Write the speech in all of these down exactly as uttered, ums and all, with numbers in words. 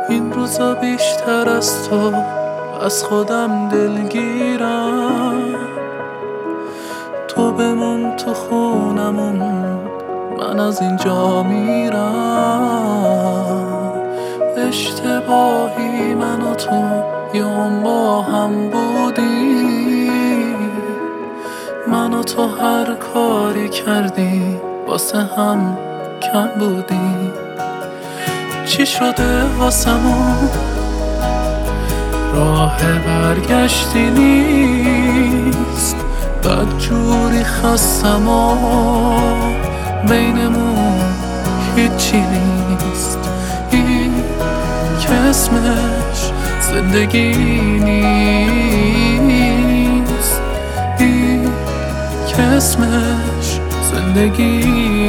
این روزا بیشتر از تو از خودم دلگیرم. تو بمون تو خونمون، من از اینجا میرم. اشتباهی من و تو یه با هم بودی، من و تو هر کاری کردی واسه هم کم بودی. چی شده واسمون؟ راه برگشتی نیست، بدجوری خستم و بینمون هیچی نیست. این که اسمش زندگی نیست، این که اسمش زندگی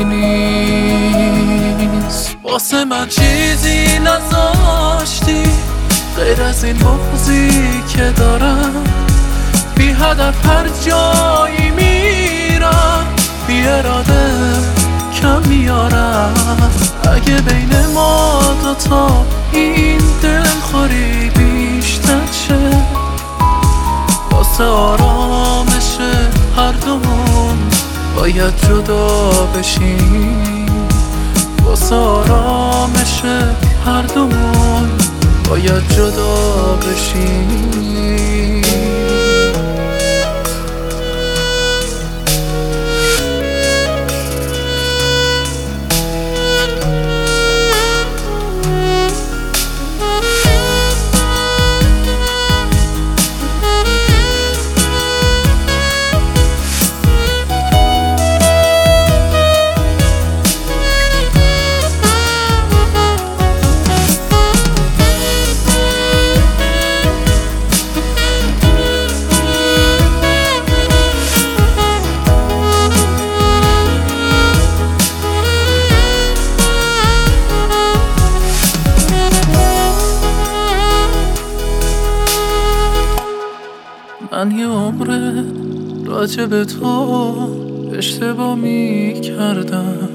نیست. واسه من چیزی نذاشتی غیر از این بغضی که دارم. بی هدف هر جایی میرم، بی اراده کم میارم. اگه بین ما دوتا این دلخوری بیشتر شه، واسه آرامش هر دومون باید جدا بشیم. واسه آرامش هر دومون باید جدا بشیم. من یه عمره راجع به تو اشتباه می کردم،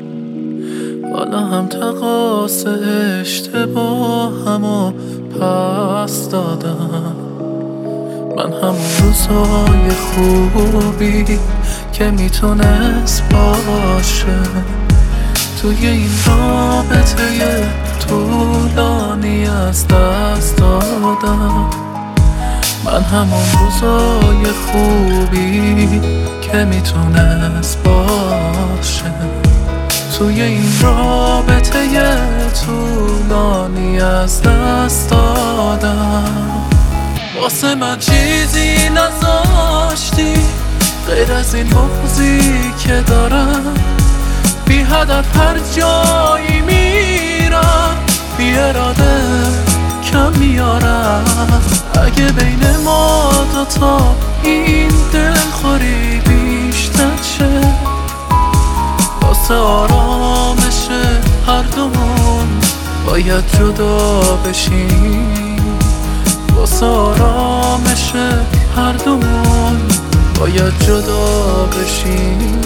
حالا هم تقاص اشتباه همو پس دادم. من همون روزای خوبی که میتونست باشه توی این رابطه طولانی از دست دادم. من همون روزای خوبی که میتونست باشه توی این رابطه طولانی از دست دادم. واسه من چیزی نذاشتی غیر از این بغضی که دارم. بی هدف هر جایی میرم، بی اراده کم میارم. اگه بین ما دوتا این دلخوری بیشتر شه، واسه آرامش هر دومون باید جدا بشیم. واسه آرامش هر دومون باید جدا بشیم.